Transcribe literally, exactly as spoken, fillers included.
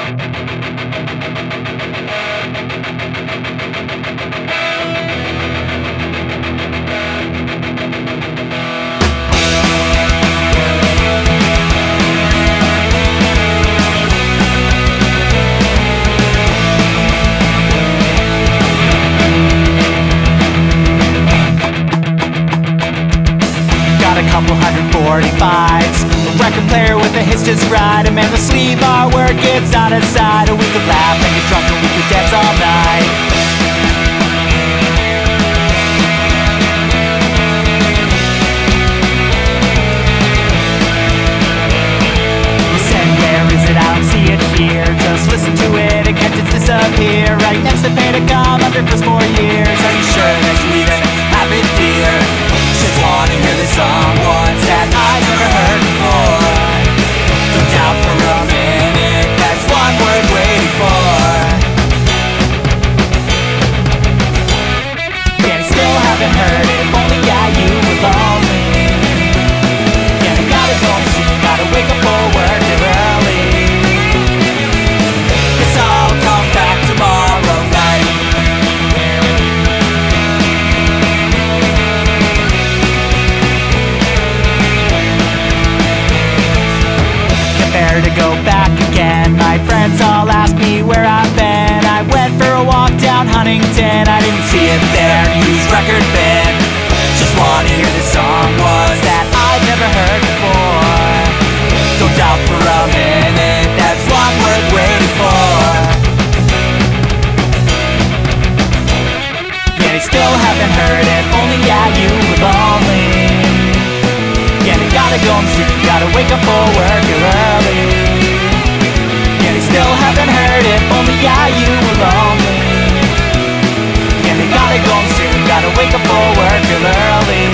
Couple hundred forty-fives, a record player with a hits just right, and man, the sleeve artwork gets out of sight. We could laugh and get drunk and we could dance all night. You said, where is it? I don't see it here. Just listen to it and catch it disappear. Right next to Pentagon, under for four years. Are you sure that you even have it, dear? Just wanna hear this song once that I never heard before. Don't doubt for a minute, that's one worth waiting for. Yeah, I still haven't heard it, if only yeah, you were lonely. Yeah, I gotta go and see, gotta wake up for work early. Guess I'll come back tomorrow night. To go back again. My friends all ask me where I've been. I went for a walk down Huntington. I didn't see it there, whose record been. Just wanna hear this song was that I've never heard before. Don't doubt for a minute, that's one worth waiting for. Yeah, they still haven't heard it, only yeah, you were lonely. Yeah, they gotta go and sleep, gotta wake up for work early. Yeah, they still haven't heard it, only yeah, you were lonely. Yeah, they gotta go and sleep, gotta wake up for work early.